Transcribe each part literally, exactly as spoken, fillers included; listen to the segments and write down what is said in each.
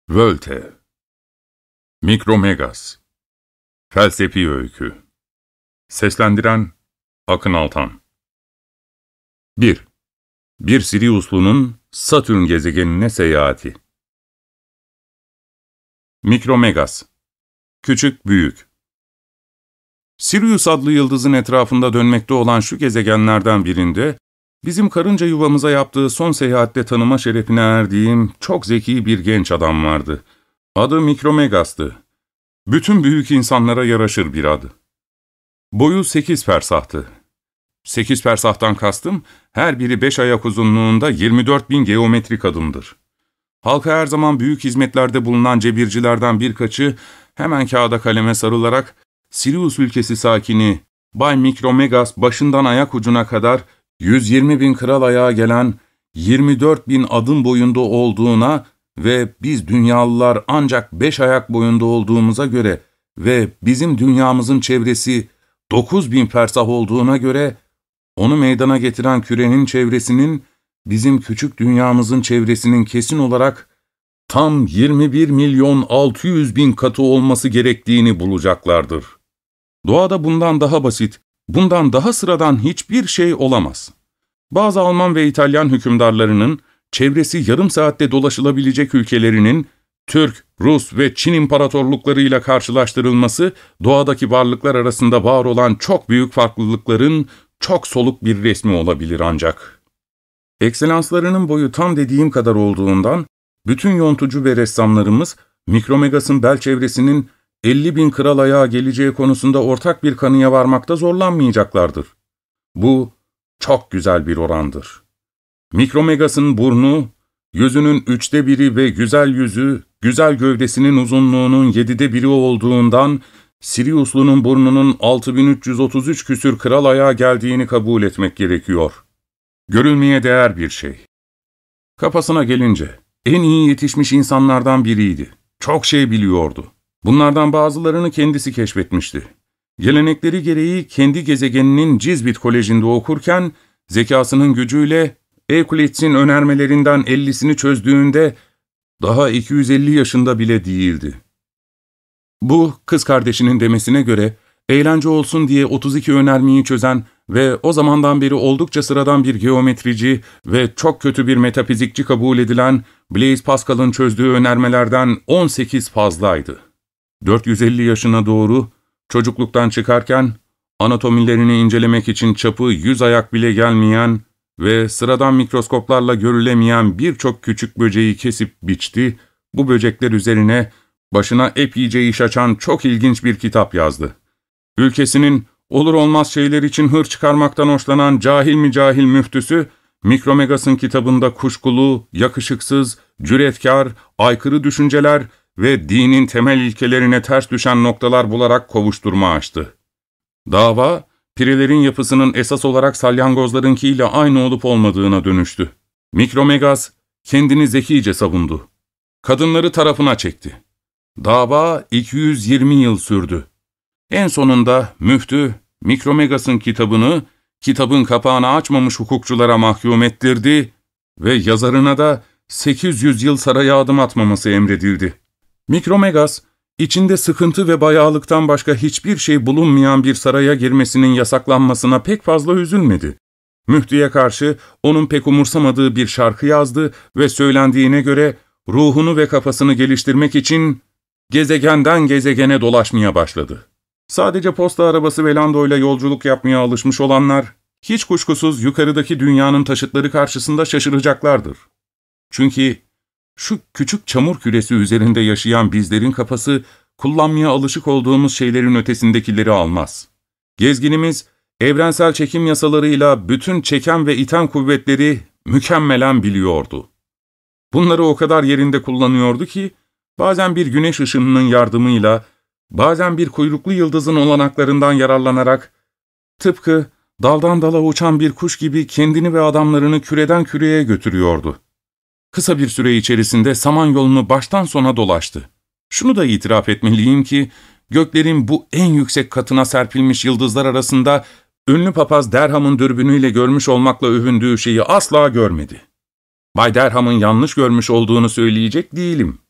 Völte Mikromegas Felsefi Öykü Seslendiren Akın Altan bir. Bir Siriuslu'nun Satürn gezegenine seyahati. Mikromegas Küçük Büyük Sirius adlı yıldızın etrafında dönmekte olan şu gezegenlerden birinde, bizim karınca yuvamıza yaptığı son seyahatte tanıma şerefine erdiğim çok zeki bir genç adam vardı. Adı Mikromegas'tı. Bütün büyük insanlara yaraşır bir adı. Boyu sekiz fersahtı. Sekiz fersahtan kastım, her biri beş ayak uzunluğunda yirmi dört bin geometrik adımdır. Halka her zaman büyük hizmetlerde bulunan cebircilerden birkaçı, hemen kağıda kaleme sarılarak, Sirius ülkesi sakini Bay Mikromegas başından ayak ucuna kadar yüz yirmi bin kral ayağa gelen yirmi dört bin adım boyunda olduğuna ve biz dünyalılar ancak beş ayak boyunda olduğumuza göre ve bizim dünyamızın çevresi dokuz bin fersah olduğuna göre onu meydana getiren kürenin çevresinin bizim küçük dünyamızın çevresinin kesin olarak tam yirmi bir milyon altı yüz bin katı olması gerektiğini bulacaklardır. Doğada bundan daha basit, bundan daha sıradan hiçbir şey olamaz. Bazı Alman ve İtalyan hükümdarlarının, çevresi yarım saatte dolaşılabilecek ülkelerinin, Türk, Rus ve Çin imparatorluklarıyla karşılaştırılması, doğadaki varlıklar arasında var olan çok büyük farklılıkların çok soluk bir resmi olabilir ancak. Ekselanslarının boyu tam dediğim kadar olduğundan, bütün yontucu ve ressamlarımız, Mikromegas'ın bel çevresinin elli bin kral ayağa geleceği konusunda ortak bir kanıya varmakta zorlanmayacaklardır. Bu, çok güzel bir orandır. Mikromegas'ın burnu, yüzünün üçte biri ve güzel yüzü, güzel gövdesinin uzunluğunun yedide biri olduğundan, Siriuslu'nun burnunun altı bin üç yüz otuz üç küsür kral ayağa geldiğini kabul etmek gerekiyor. Görülmeye değer bir şey. Kafasına gelince, en iyi yetişmiş insanlardan biriydi. Çok şey biliyordu. Bunlardan bazılarını kendisi keşfetmişti. Gelenekleri gereği kendi gezegeninin Cizbit Koleji'nde okurken, zekasının gücüyle Euklid'in önermelerinden ellisini çözdüğünde daha iki yüz elli yaşında bile değildi. Bu, kız kardeşinin demesine göre, eğlence olsun diye otuz iki önermeyi çözen ve o zamandan beri oldukça sıradan bir geometrici ve çok kötü bir metafizikçi kabul edilen Blaise Pascal'ın çözdüğü önermelerden on sekiz fazlaydı. dört yüz elli yaşına doğru, çocukluktan çıkarken, anatomilerini incelemek için çapı yüz ayak bile gelmeyen ve sıradan mikroskoplarla görülemeyen birçok küçük böceği kesip biçti, bu böcekler üzerine başına epeyce iş açan çok ilginç bir kitap yazdı. Ülkesinin olur olmaz şeyler için hır çıkarmaktan hoşlanan cahil mi cahil müftüsü, Mikromegas'ın kitabında kuşkulu, yakışıksız, cüretkar, aykırı düşünceler ve dinin temel ilkelerine ters düşen noktalar bularak kovuşturma açtı. Dava, pirelerin yapısının esas olarak salyangozlarınkiyle aynı olup olmadığına dönüştü. Mikromegas kendini zekice savundu. Kadınları tarafına çekti. Dava iki yüz yirmi yıl sürdü. En sonunda müftü, Mikromegas'ın kitabını, kitabın kapağını açmamış hukukçulara mahkum ettirdi ve yazarına da sekiz yüz yıl saraya adım atmaması emredildi. Mikromegas, içinde sıkıntı ve bayağılıktan başka hiçbir şey bulunmayan bir saraya girmesinin yasaklanmasına pek fazla üzülmedi. Müftüye karşı onun pek umursamadığı bir şarkı yazdı ve söylendiğine göre ruhunu ve kafasını geliştirmek için gezegenden gezegene dolaşmaya başladı. Sadece posta arabası ve landoyla yolculuk yapmaya alışmış olanlar, hiç kuşkusuz yukarıdaki dünyanın taşıtları karşısında şaşıracaklardır. Çünkü şu küçük çamur küresi üzerinde yaşayan bizlerin kafası, kullanmaya alışık olduğumuz şeylerin ötesindekileri almaz. Gezginimiz, evrensel çekim yasalarıyla bütün çeken ve iten kuvvetleri mükemmelen biliyordu. Bunları o kadar yerinde kullanıyordu ki, bazen bir güneş ışınının yardımıyla, bazen bir kuyruklu yıldızın olanaklarından yararlanarak, tıpkı daldan dala uçan bir kuş gibi kendini ve adamlarını küreden küreye götürüyordu. Kısa bir süre içerisinde Samanyolu'nu baştan sona dolaştı. Şunu da itiraf etmeliyim ki, göklerin bu en yüksek katına serpilmiş yıldızlar arasında, ünlü papaz Derham'ın dürbünüyle görmüş olmakla övündüğü şeyi asla görmedi. Bay Derham'ın yanlış görmüş olduğunu söyleyecek değilim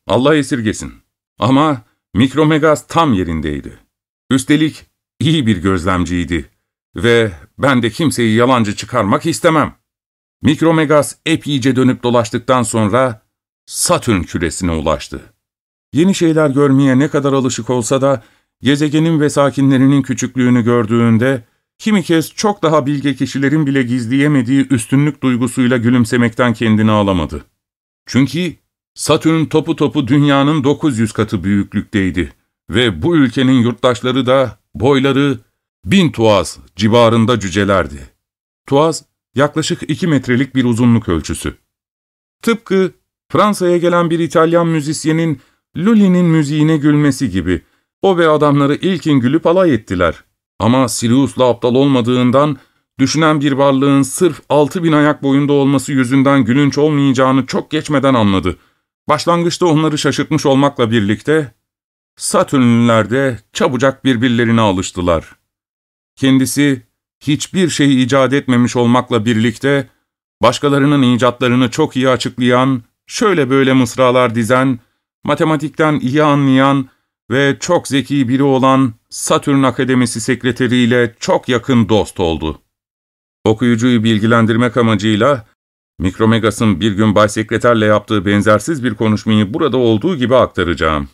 Allah esirgesin. Ama Mikromegas tam yerindeydi. Üstelik iyi bir gözlemciydi. Ve ben de kimseyi yalancı çıkarmak istemem. Mikromegas epeyce dönüp dolaştıktan sonra Satürn küresine ulaştı. Yeni şeyler görmeye ne kadar alışık olsa da gezegenin ve sakinlerinin küçüklüğünü gördüğünde kimi kez çok daha bilge kişilerin bile gizleyemediği üstünlük duygusuyla gülümsemekten kendini alamadı. Çünkü Satürn topu topu dünyanın dokuz yüz katı büyüklükteydi ve bu ülkenin yurttaşları da boyları bin tuaz civarında cücelerdi. Tuaz yaklaşık iki metrelik bir uzunluk ölçüsü. Tıpkı Fransa'ya gelen bir İtalyan müzisyenin Lully'nin müziğine gülmesi gibi o ve adamları ilkin gülüp alay ettiler. Ama Sirius'la aptal olmadığından düşünen bir varlığın sırf altı bin ayak boyunda olması yüzünden gülünç olmayacağını çok geçmeden anladı. Başlangıçta onları şaşırtmış olmakla birlikte Satürnlüler de çabucak birbirlerine alıştılar. Kendisi hiçbir şey icat etmemiş olmakla birlikte başkalarının icatlarını çok iyi açıklayan, şöyle böyle mısralar dizen, matematikten iyi anlayan ve çok zeki biri olan Satürn Akademisi sekreteriyle çok yakın dost oldu. Okuyucuyu bilgilendirmek amacıyla Mikromegas'ın bir gün Bay Sekreter'le yaptığı benzersiz bir konuşmayı burada olduğu gibi aktaracağım.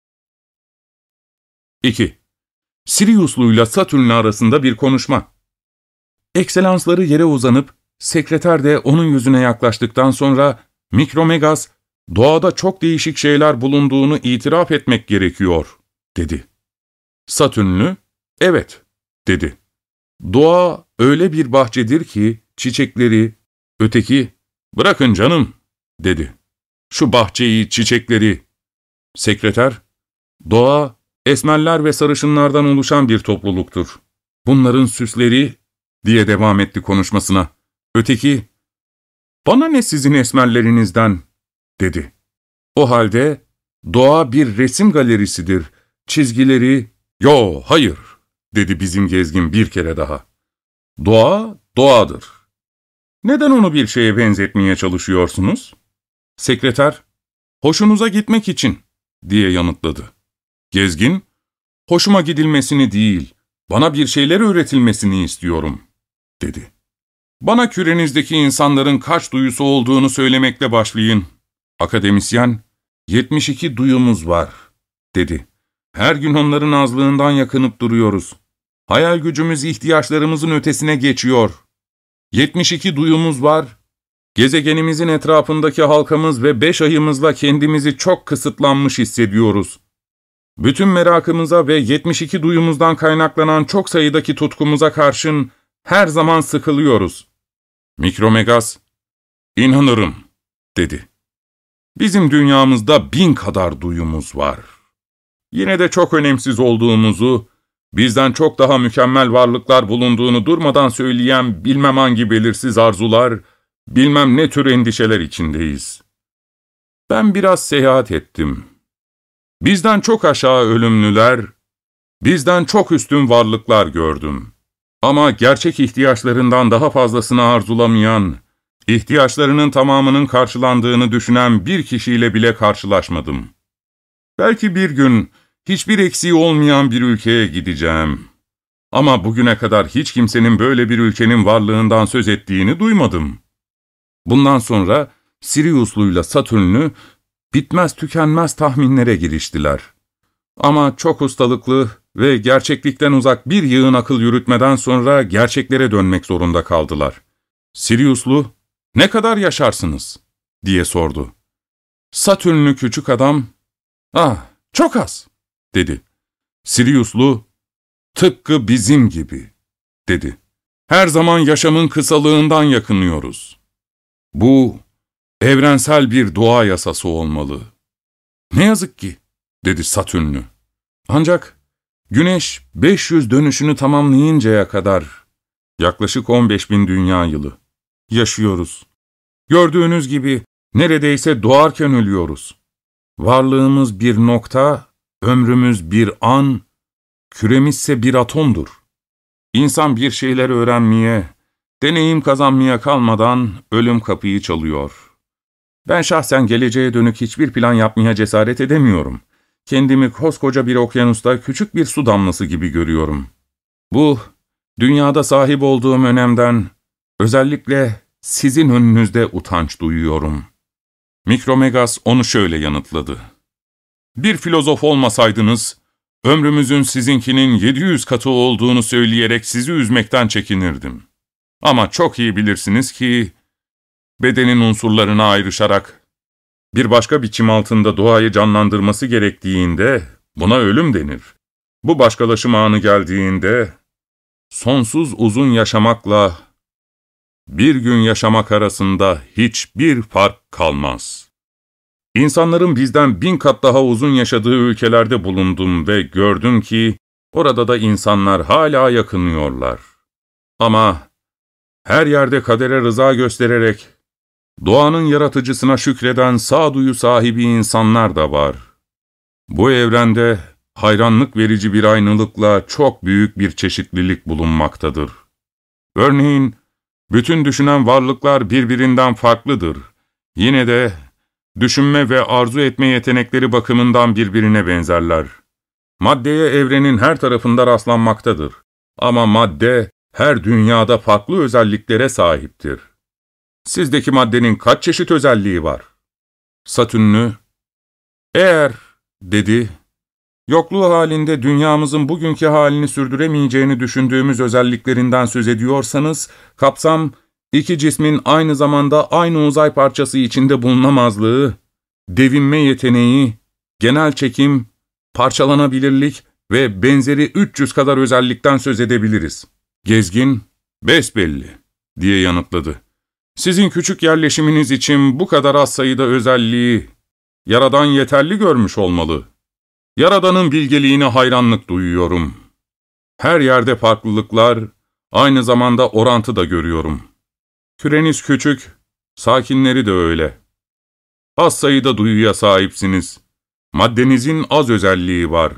iki. Sirius'luyla Satürn'le arasında bir konuşma. Ekselansları yere uzanıp, sekreter de onun yüzüne yaklaştıktan sonra Mikromegas, doğada çok değişik şeyler bulunduğunu itiraf etmek gerekiyor, dedi. Satürnlü, evet, dedi. Doğa öyle bir bahçedir ki çiçekleri, öteki, bırakın canım, dedi. Şu bahçeyi, çiçekleri. Sekreter, doğa, esmerler ve sarışınlardan oluşan bir topluluktur. Bunların süsleri, diye devam etti konuşmasına. Öteki, bana ne sizin esmerlerinizden, dedi. O halde, doğa bir resim galerisidir, çizgileri, yo, hayır, dedi bizim gezgin bir kere daha. Doğa, doğadır. Neden onu bir şeye benzetmeye çalışıyorsunuz? Sekreter, hoşunuza gitmek için, diye yanıtladı. Gezgin, hoşuma gidilmesini değil, bana bir şeyler öğretilmesini istiyorum, dedi. Bana kürenizdeki insanların kaç duyusu olduğunu söylemekle başlayın. Akademisyen, yetmiş iki duyumuz var, dedi. Her gün onların azlığından yakınıp duruyoruz. Hayal gücümüz ihtiyaçlarımızın ötesine geçiyor. yetmiş iki duyumuz var. Gezegenimizin etrafındaki halkamız ve beş ayımızla kendimizi çok kısıtlanmış hissediyoruz. Bütün merakımıza ve yetmiş iki duyumuzdan kaynaklanan çok sayıdaki tutkumuza karşın her zaman sıkılıyoruz. Mikromegas, inanırım, dedi. Bizim dünyamızda bin kadar duyumuz var. Yine de çok önemsiz olduğumuzu, bizden çok daha mükemmel varlıklar bulunduğunu durmadan söyleyen bilmem hangi belirsiz arzular, bilmem ne tür endişeler içindeyiz. Ben biraz seyahat ettim. Bizden çok aşağı ölümlüler, bizden çok üstün varlıklar gördüm. Ama gerçek ihtiyaçlarından daha fazlasını arzulamayan, ihtiyaçlarının tamamının karşılandığını düşünen bir kişiyle bile karşılaşmadım. Belki bir gün hiçbir eksiği olmayan bir ülkeye gideceğim. Ama bugüne kadar hiç kimsenin böyle bir ülkenin varlığından söz ettiğini duymadım. Bundan sonra Sirius'luyla Satürn'lü bitmez tükenmez tahminlere giriştiler. Ama çok ustalıklı ve gerçeklikten uzak bir yığın akıl yürütmeden sonra gerçeklere dönmek zorunda kaldılar. Sirius'lu, "Ne kadar yaşarsınız?" diye sordu. Satürnlü küçük adam, "Ah, çok az," dedi. Sirius'lu, "Tıpkı bizim gibi," dedi. "Her zaman yaşamın kısalığından yakınıyoruz. Bu, evrensel bir doğa yasası olmalı." "Ne yazık ki," dedi Satürnlü. "Ancak Güneş beş yüz dönüşünü tamamlayıncaya kadar, yaklaşık on beş bin dünya yılı, yaşıyoruz. Gördüğünüz gibi neredeyse doğarken ölüyoruz. Varlığımız bir nokta, ömrümüz bir an, küremizse bir atomdur. İnsan bir şeyler öğrenmeye, deneyim kazanmaya kalmadan ölüm kapıyı çalıyor. Ben şahsen geleceğe dönük hiçbir plan yapmaya cesaret edemiyorum. Kendimi koskoca bir okyanusta küçük bir su damlası gibi görüyorum. Bu, dünyada sahip olduğum önemden, özellikle sizin önünüzde utanç duyuyorum. Mikromegas onu şöyle yanıtladı. Bir filozof olmasaydınız, ömrümüzün sizinkinin yedi yüz katı olduğunu söyleyerek sizi üzmekten çekinirdim. Ama çok iyi bilirsiniz ki, bedenin unsurlarına ayrışarak, bir başka biçim altında doğayı canlandırması gerektiğinde, buna ölüm denir. Bu başkalaşım anı geldiğinde, sonsuz uzun yaşamakla, bir gün yaşamak arasında hiçbir fark kalmaz. İnsanların bizden bin kat daha uzun yaşadığı ülkelerde bulundum ve gördüm ki, orada da insanlar hala yakınıyorlar. Ama her yerde kadere rıza göstererek, doğanın yaratıcısına şükreden sağduyu sahibi insanlar da var. Bu evrende hayranlık verici bir aynılıkla çok büyük bir çeşitlilik bulunmaktadır. Örneğin, bütün düşünen varlıklar birbirinden farklıdır. Yine de düşünme ve arzu etme yetenekleri bakımından birbirine benzerler. Maddeye evrenin her tarafında rastlanmaktadır. Ama madde her dünyada farklı özelliklere sahiptir. Sizdeki maddenin kaç çeşit özelliği var? Satürnlü, eğer, dedi, yokluğu halinde dünyamızın bugünkü halini sürdüremeyeceğini düşündüğümüz özelliklerinden söz ediyorsanız, kapsam, iki cismin aynı zamanda aynı uzay parçası içinde bulunamazlığı, devinme yeteneği, genel çekim, parçalanabilirlik ve benzeri üç yüz kadar özellikten söz edebiliriz. Gezgin, besbelli, diye yanıtladı. Sizin küçük yerleşiminiz için bu kadar az sayıda özelliği, Yaradan yeterli görmüş olmalı. Yaradan'ın bilgeliğine hayranlık duyuyorum. Her yerde farklılıklar, aynı zamanda orantı da görüyorum. Küreniz küçük, sakinleri de öyle. Az sayıda duyuya sahipsiniz. Maddenizin az özelliği var.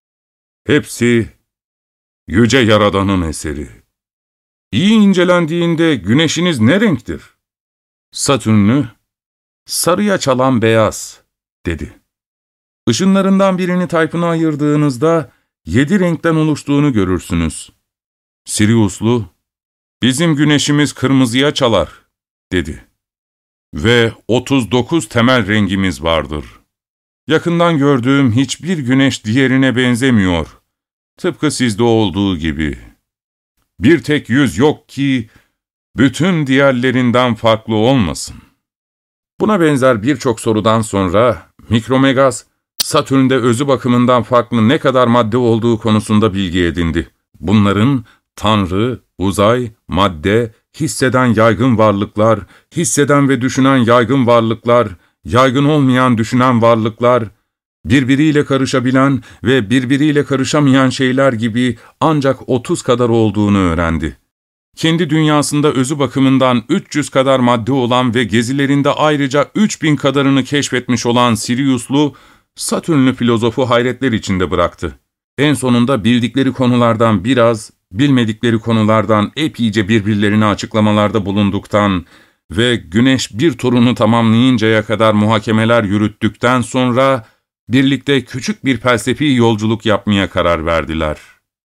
Hepsi Yüce Yaradan'ın eseri. İyi incelendiğinde güneşiniz ne renktir? Satürnlü, sarıya çalan beyaz, dedi. Işınlarından birini Tayfun'a ayırdığınızda yedi renkten oluştuğunu görürsünüz. Siriuslu, bizim güneşimiz kırmızıya çalar, dedi. Ve otuz dokuz temel rengimiz vardır. Yakından gördüğüm hiçbir güneş diğerine benzemiyor. Tıpkı sizde olduğu gibi. Bir tek yüz yok ki, bütün diğerlerinden farklı olmasın. Buna benzer birçok sorudan sonra, Mikromegas, Satürn'de özü bakımından farklı ne kadar madde olduğu konusunda bilgi edindi. Bunların, Tanrı, uzay, madde, hisseden yaygın varlıklar, hisseden ve düşünen yaygın varlıklar, yaygın olmayan düşünen varlıklar, birbiriyle karışabilen ve birbiriyle karışamayan şeyler gibi ancak otuz kadar olduğunu öğrendi. Kendi dünyasında özü bakımından üç yüz kadar madde olan ve gezilerinde ayrıca üç bin kadarını keşfetmiş olan Siriuslu, Satürnlü filozofu hayretler içinde bıraktı. En sonunda bildikleri konulardan biraz, bilmedikleri konulardan epeyce birbirlerine açıklamalarda bulunduktan ve Güneş bir turunu tamamlayıncaya kadar muhakemeler yürüttükten sonra, birlikte küçük bir felsefi yolculuk yapmaya karar verdiler.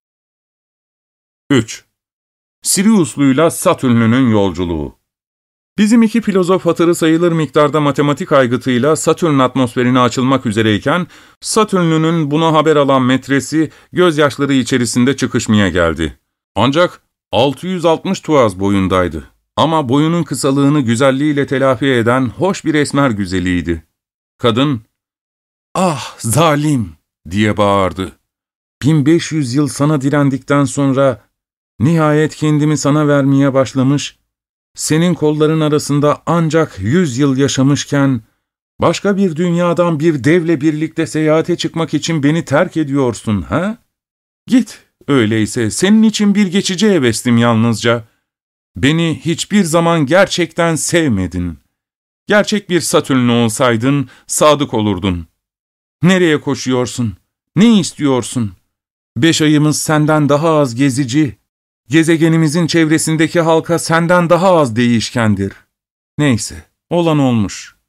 üç. Siriuslu'yla Satürnlü'nün yolculuğu. Bizim iki filozof hatırı sayılır miktarda matematik aygıtıyla Satürn atmosferine açılmak üzereyken, Satürnlü'nün buna haber alan metresi gözyaşları içerisinde çıkışmaya geldi. Ancak altı yüz altmış tuğaz boyundaydı. Ama boyunun kısalığını güzelliğiyle telafi eden hoş bir esmer güzeliydi. Kadın, "Ah zalim!" diye bağırdı. bin beş yüz yıl sana direndikten sonra, nihayet kendimi sana vermeye başlamış, senin kolların arasında ancak yüz yıl yaşamışken, başka bir dünyadan bir devle birlikte seyahate çıkmak için beni terk ediyorsun, ha? Git, öyleyse senin için bir geçici hevestim yalnızca. Beni hiçbir zaman gerçekten sevmedin. Gerçek bir Satürnlü olsaydın, sadık olurdun. Nereye koşuyorsun? Ne istiyorsun? Beş ayımız senden daha az gezici, gezegenimizin çevresindeki halka senden daha az değişkendir. Neyse, olan olmuş.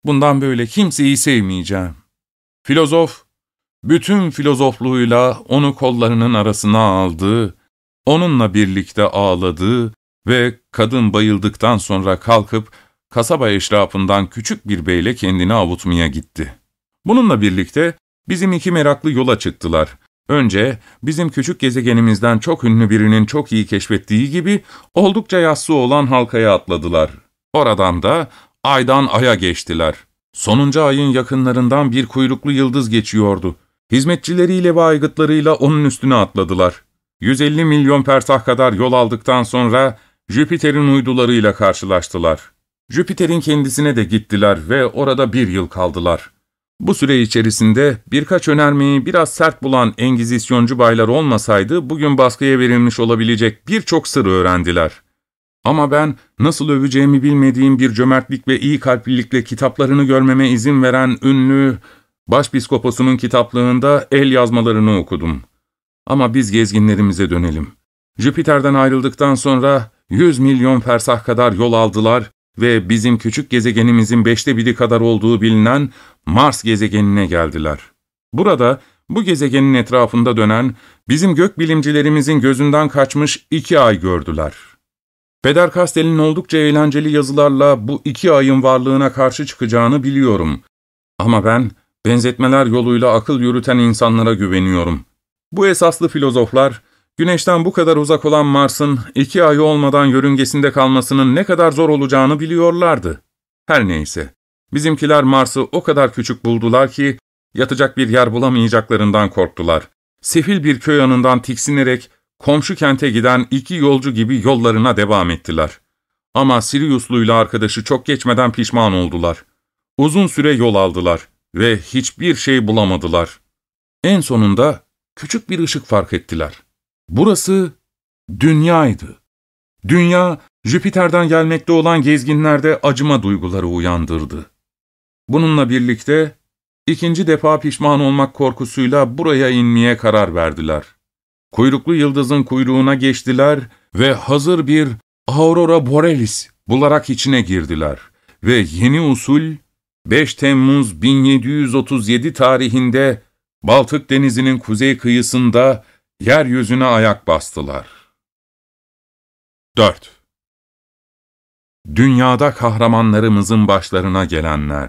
Bundan böyle kimseyi sevmeyeceğim. Filozof, bütün filozofluğuyla onu kollarının arasına aldı, onunla birlikte ağladı ve kadın bayıldıktan sonra kalkıp kasaba eşrafından küçük bir beyle kendini avutmaya gitti. Bununla birlikte bizim iki meraklı yola çıktılar. Önce bizim küçük gezegenimizden çok ünlü birinin çok iyi keşfettiği gibi oldukça yassı olan halkaya atladılar. Oradan da aydan aya geçtiler. Sonuncu ayın yakınlarından bir kuyruklu yıldız geçiyordu. Hizmetçileriyle ve aygıtlarıyla onun üstüne atladılar. yüz elli milyon persah kadar yol aldıktan sonra Jüpiter'in uydularıyla karşılaştılar. Jüpiter'in kendisine de gittiler ve orada bir yıl kaldılar. Bu süre içerisinde birkaç önermeyi biraz sert bulan Engizisyoncu baylar olmasaydı bugün baskıya verilmiş olabilecek birçok sır öğrendiler. Ama ben nasıl öveceğimi bilmediğim bir cömertlik ve iyi kalplilikle kitaplarını görmeme izin veren ünlü Başpiskoposu'nun kitaplığında el yazmalarını okudum. Ama biz gezginlerimize dönelim. Jüpiter'den ayrıldıktan sonra yüz milyon fersah kadar yol aldılar ve bizim küçük gezegenimizin beşte biri kadar olduğu bilinen Mars gezegenine geldiler. Burada bu gezegenin etrafında dönen bizim gökbilimcilerimizin gözünden kaçmış iki ay gördüler. Peder Castell'in oldukça eğlenceli yazılarla bu iki ayın varlığına karşı çıkacağını biliyorum. Ama ben benzetmeler yoluyla akıl yürüten insanlara güveniyorum. Bu esaslı filozoflar, Güneş'ten bu kadar uzak olan Mars'ın iki ay olmadan yörüngesinde kalmasının ne kadar zor olacağını biliyorlardı. Her neyse, bizimkiler Mars'ı o kadar küçük buldular ki yatacak bir yer bulamayacaklarından korktular. Sefil bir köy yanından tiksinerek komşu kente giden iki yolcu gibi yollarına devam ettiler. Ama Sirius'luyla arkadaşı çok geçmeden pişman oldular. Uzun süre yol aldılar ve hiçbir şey bulamadılar. En sonunda küçük bir ışık fark ettiler. Burası Dünya'ydı. Dünya, Jüpiter'den gelmekte olan gezginlerde acıma duyguları uyandırdı. Bununla birlikte ikinci defa pişman olmak korkusuyla buraya inmeye karar verdiler. Kuyruklu yıldızın kuyruğuna geçtiler ve hazır bir Aurora Borealis bularak içine girdiler ve yeni usul beş Temmuz bin yedi yüz otuz yedi tarihinde Baltık Denizi'nin kuzey kıyısında yeryüzüne ayak bastılar. dört. Dünyada kahramanlarımızın başlarına gelenler.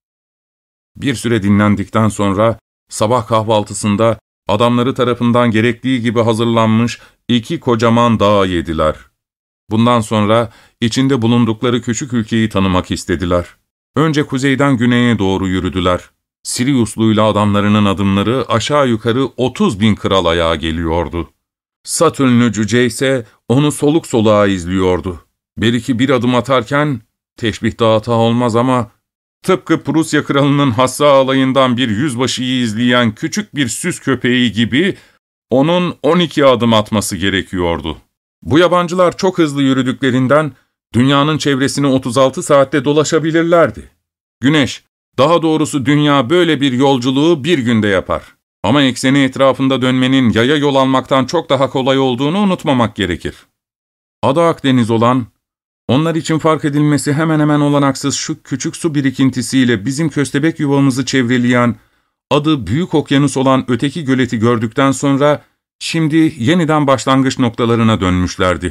Bir süre dinlendikten sonra sabah kahvaltısında adamları tarafından gerektiği gibi hazırlanmış iki kocaman dağı yediler. Bundan sonra içinde bulundukları küçük ülkeyi tanımak istediler. Önce kuzeyden güneye doğru yürüdüler. Sirius'luyla adamlarının adımları aşağı yukarı otuz bin kral ayağa geliyordu. Satürnlü cüce ise onu soluk soluğa izliyordu. Belki bir adım atarken, teşbih de hata olmaz ama, tıpkı Prusya kralının hassa alayından bir yüzbaşıyı izleyen küçük bir süs köpeği gibi onun on iki adım atması gerekiyordu. Bu yabancılar çok hızlı yürüdüklerinden dünyanın çevresini otuz altı saatte dolaşabilirlerdi. Güneş, daha doğrusu dünya böyle bir yolculuğu bir günde yapar. Ama ekseni etrafında dönmenin yaya yol almaktan çok daha kolay olduğunu unutmamak gerekir. Adı Akdeniz olan, onlar için fark edilmesi hemen hemen olanaksız şu küçük su birikintisiyle bizim köstebek yuvamızı çevreleyen, adı Büyük Okyanus olan öteki göleti gördükten sonra, şimdi yeniden başlangıç noktalarına dönmüşlerdi.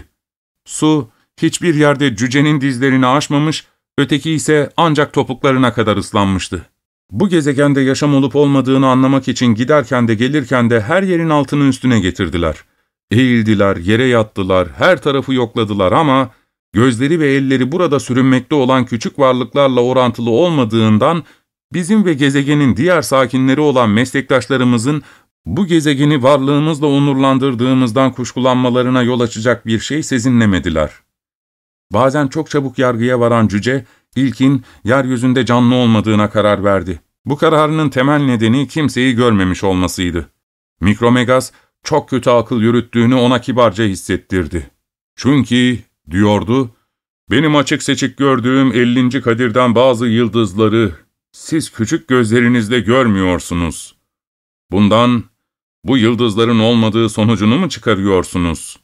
Su, hiçbir yerde cücenin dizlerini aşmamış, öteki ise ancak topuklarına kadar ıslanmıştı. Bu gezegende yaşam olup olmadığını anlamak için giderken de gelirken de her yerin altını üstüne getirdiler. Eğildiler, yere yattılar, her tarafı yokladılar ama gözleri ve elleri burada sürünmekte olan küçük varlıklarla orantılı olmadığından bizim ve gezegenin diğer sakinleri olan meslektaşlarımızın bu gezegeni varlığımızla onurlandırdığımızdan kuşkulanmalarına yol açacak bir şey sezinlemediler. Bazen çok çabuk yargıya varan cüce, ilkin yeryüzünde canlı olmadığına karar verdi. Bu kararının temel nedeni kimseyi görmemiş olmasıydı. Mikromegas, çok kötü akıl yürüttüğünü ona kibarca hissettirdi. Çünkü, diyordu, benim açık seçik gördüğüm ellinci kadirden bazı yıldızları siz küçük gözlerinizle görmüyorsunuz. Bundan, bu yıldızların olmadığı sonucunu mu çıkarıyorsunuz?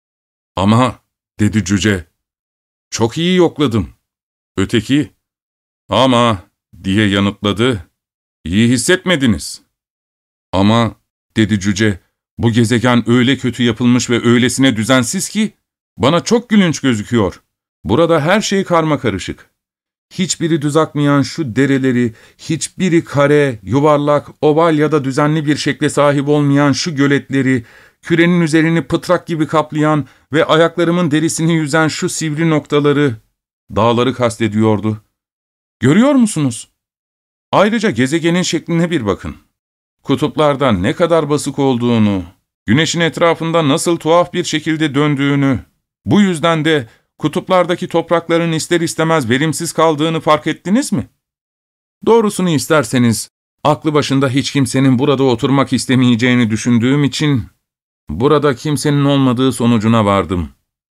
Ama, dedi cüce, çok iyi yokladım. Öteki, ama, diye yanıtladı. İyi hissetmediniz. Ama, dedi cüce, bu gezegen öyle kötü yapılmış ve öylesine düzensiz ki, bana çok gülünç gözüküyor. Burada her şey karmakarışık. Hiçbiri düz akmayan şu dereleri, hiçbiri kare, yuvarlak, oval ya da düzenli bir şekle sahip olmayan şu göletleri, kürenin üzerini pıtrak gibi kaplayan ve ayaklarımın derisini yüzen şu sivri noktaları, dağları kastediyordu. Görüyor musunuz? Ayrıca gezegenin şekline bir bakın. Kutuplarda ne kadar basık olduğunu, güneşin etrafında nasıl tuhaf bir şekilde döndüğünü, bu yüzden de kutuplardaki toprakların ister istemez verimsiz kaldığını fark ettiniz mi? Doğrusunu isterseniz, aklı başında hiç kimsenin burada oturmak istemeyeceğini düşündüğüm için, burada kimsenin olmadığı sonucuna vardım.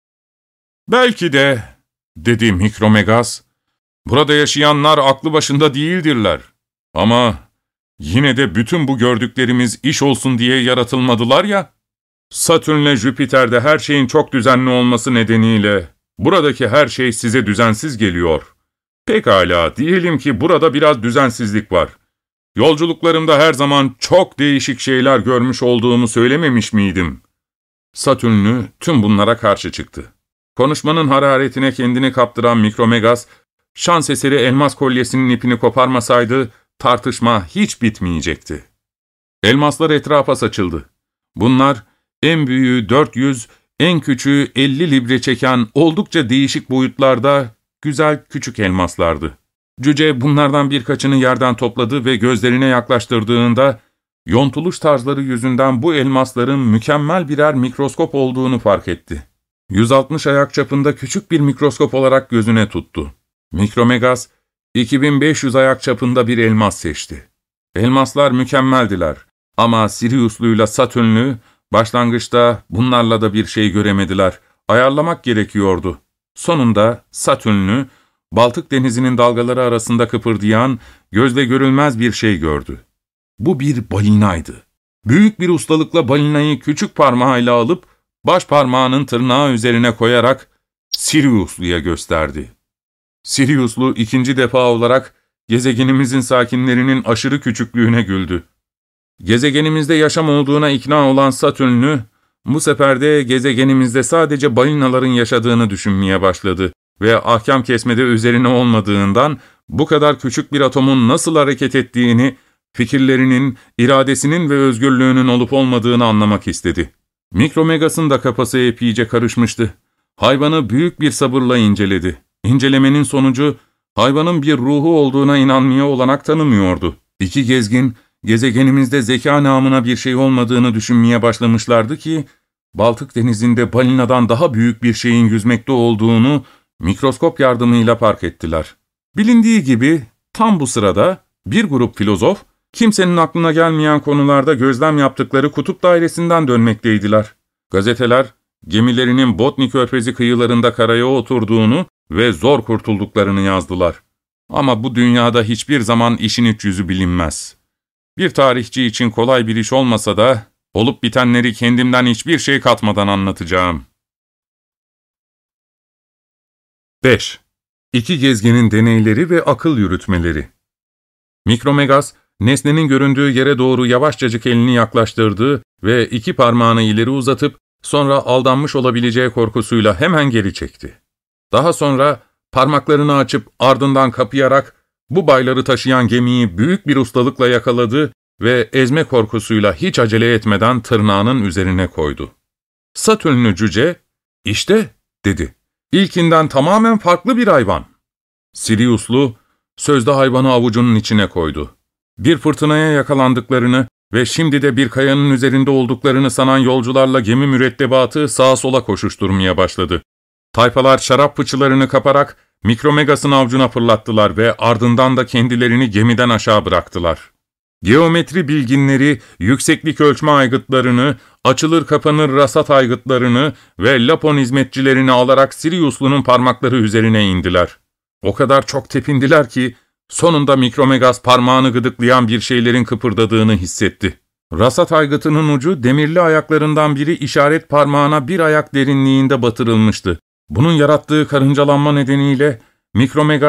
Belki de, dedi Mikromegas, burada yaşayanlar aklı başında değildirler. Ama yine de bütün bu gördüklerimiz iş olsun diye yaratılmadılar ya. Satürn'le Jüpiter'de her şeyin çok düzenli olması nedeniyle buradaki her şey size düzensiz geliyor. Pekala, diyelim ki burada biraz düzensizlik var. Yolculuklarımda her zaman çok değişik şeyler görmüş olduğumu söylememiş miydim? Satürnlü tüm bunlara karşı çıktı. Konuşmanın hararetine kendini kaptıran Mikromegas, şans eseri elmas kolyesinin ipini koparmasaydı tartışma hiç bitmeyecekti. Elmaslar etrafa saçıldı. Bunlar en büyüğü dört yüz, en küçüğü elli libre çeken oldukça değişik boyutlarda güzel küçük elmaslardı. Cüce bunlardan birkaçını yerden topladı ve gözlerine yaklaştırdığında yontuluş tarzları yüzünden bu elmasların mükemmel birer mikroskop olduğunu fark etti. yüz altmış ayak çapında küçük bir mikroskop olarak gözüne tuttu. Mikromegas, iki bin beş yüz ayak çapında bir elmas seçti. Elmaslar mükemmeldiler ama Sirius'luyla Satürn'lü başlangıçta bunlarla da bir şey göremediler. Ayarlamak gerekiyordu. Sonunda Satürn'lü, Baltık denizinin dalgaları arasında kıpırdayan, gözle görülmez bir şey gördü. Bu bir balinaydı. Büyük bir ustalıkla balinayı küçük parmağıyla alıp, baş parmağının tırnağı üzerine koyarak Sirius'luya gösterdi. Sirius'lu ikinci defa olarak gezegenimizin sakinlerinin aşırı küçüklüğüne güldü. Gezegenimizde yaşam olduğuna ikna olan Satürnlü, bu sefer de gezegenimizde sadece balinaların yaşadığını düşünmeye başladı ve ahkam kesmede üzerine olmadığından bu kadar küçük bir atomun nasıl hareket ettiğini, fikirlerinin, iradesinin ve özgürlüğünün olup olmadığını anlamak istedi. Mikromegas'ın da kafası epeyce karışmıştı. Hayvanı büyük bir sabırla inceledi. İncelemenin sonucu, hayvanın bir ruhu olduğuna inanmaya olanak tanımıyordu. İki gezgin, gezegenimizde zeka namına bir şey olmadığını düşünmeye başlamışlardı ki, Baltık denizinde balinadan daha büyük bir şeyin yüzmekte olduğunu mikroskop yardımıyla fark ettiler. Bilindiği gibi tam bu sırada bir grup filozof, kimsenin aklına gelmeyen konularda gözlem yaptıkları kutup dairesinden dönmekteydiler. Gazeteler, gemilerinin Botni Körfezi kıyılarında karaya oturduğunu ve zor kurtulduklarını yazdılar. Ama bu dünyada hiçbir zaman işin iç yüzü bilinmez. Bir tarihçi için kolay bir iş olmasa da, olup bitenleri kendimden hiçbir şey katmadan anlatacağım. beş. İki gezginin deneyleri ve akıl yürütmeleri. Mikromegas, nesnenin göründüğü yere doğru yavaşçacık elini yaklaştırdı ve iki parmağını ileri uzatıp, sonra aldanmış olabileceği korkusuyla hemen geri çekti. Daha sonra parmaklarını açıp ardından kapayarak bu bayları taşıyan gemiyi büyük bir ustalıkla yakaladı ve ezme korkusuyla hiç acele etmeden tırnağının üzerine koydu. Satürnlü cüce, "İşte," dedi, "ilkinden tamamen farklı bir hayvan." Siriuslu, sözde hayvanı avucunun içine koydu. Bir fırtınaya yakalandıklarını ve şimdi de bir kayanın üzerinde olduklarını sanan yolcularla gemi mürettebatı sağa sola koşuşturmaya başladı. Tayfalar şarap fıçılarını kaparak Mikromegas'ın avucuna fırlattılar ve ardından da kendilerini gemiden aşağı bıraktılar. Geometri bilginleri, yükseklik ölçme aygıtlarını, açılır kapanır rasat aygıtlarını ve Lapon hizmetçilerini alarak Siriuslu'nun parmakları üzerine indiler. O kadar çok tepindiler ki, sonunda Mikromegas parmağını gıdıklayan bir şeylerin kıpırdadığını hissetti. Rasat aygıtının ucu demirli ayaklarından biri işaret parmağına bir ayak derinliğinde batırılmıştı. Bunun yarattığı karıncalanma nedeniyle Mikromegas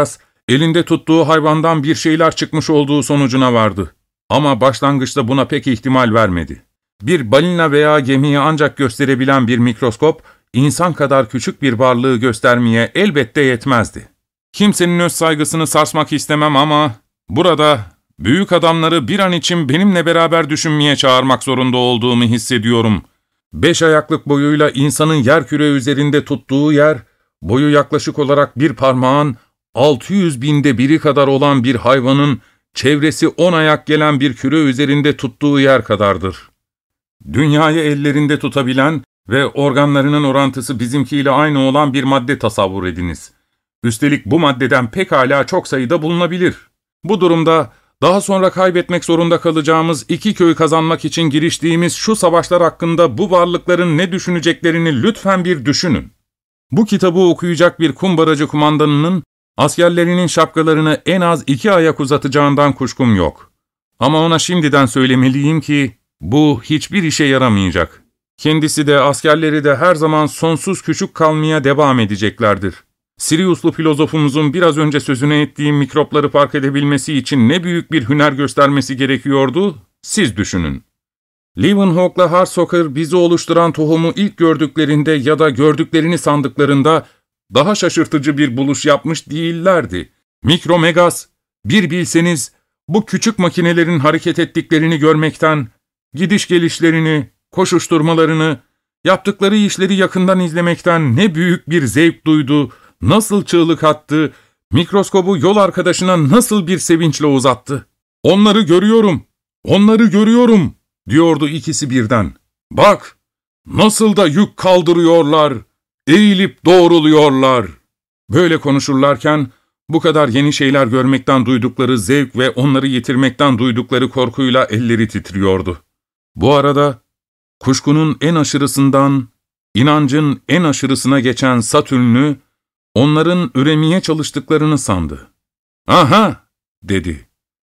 elinde tuttuğu hayvandan bir şeyler çıkmış olduğu sonucuna vardı. Ama başlangıçta buna pek ihtimal vermedi. Bir balina veya gemiyi ancak gösterebilen bir mikroskop, insan kadar küçük bir varlığı göstermeye elbette yetmezdi. Kimsenin öz saygısını sarsmak istemem ama burada büyük adamları bir an için benimle beraber düşünmeye çağırmak zorunda olduğumu hissediyorum. Beş ayaklık boyuyla insanın yerküre üzerinde tuttuğu yer, boyu yaklaşık olarak bir parmağın altı yüz binde biri kadar olan bir hayvanın çevresi on ayak gelen bir küre üzerinde tuttuğu yer kadardır. Dünyayı ellerinde tutabilen ve organlarının orantısı bizimkiyle aynı olan bir madde tasavvur ediniz. Üstelik bu maddeden pekala çok sayıda bulunabilir. Bu durumda daha sonra kaybetmek zorunda kalacağımız iki köyü kazanmak için giriştiğimiz şu savaşlar hakkında bu varlıkların ne düşüneceklerini lütfen bir düşünün. Bu kitabı okuyacak bir kumbaracı kumandanının askerlerinin şapkalarını en az iki ayak uzatacağından kuşkum yok. Ama ona şimdiden söylemeliyim ki bu hiçbir işe yaramayacak. Kendisi de askerleri de her zaman sonsuz küçük kalmaya devam edeceklerdir. Siriuslu filozofumuzun biraz önce sözüne ettiğim mikropları fark edebilmesi için ne büyük bir hüner göstermesi gerekiyordu, siz düşünün. Leeuwenhoek'la Hartsocker bizi oluşturan tohumu ilk gördüklerinde ya da gördüklerini sandıklarında daha şaşırtıcı bir buluş yapmış değillerdi. Mikromegas, bir bilseniz bu küçük makinelerin hareket ettiklerini görmekten, gidiş gelişlerini, koşuşturmalarını, yaptıkları işleri yakından izlemekten ne büyük bir zevk duydu, nasıl çığlık attı, mikroskobu yol arkadaşına nasıl bir sevinçle uzattı. ''Onları görüyorum, onları görüyorum.'' diyordu ikisi birden. ''Bak, nasıl da yük kaldırıyorlar, eğilip doğruluyorlar.'' Böyle konuşurlarken bu kadar yeni şeyler görmekten duydukları zevk ve onları yitirmekten duydukları korkuyla elleri titriyordu. Bu arada kuşkunun en aşırısından, inancın en aşırısına geçen Satürn'ü onların üremeye çalıştıklarını sandı. ''Aha!'' dedi.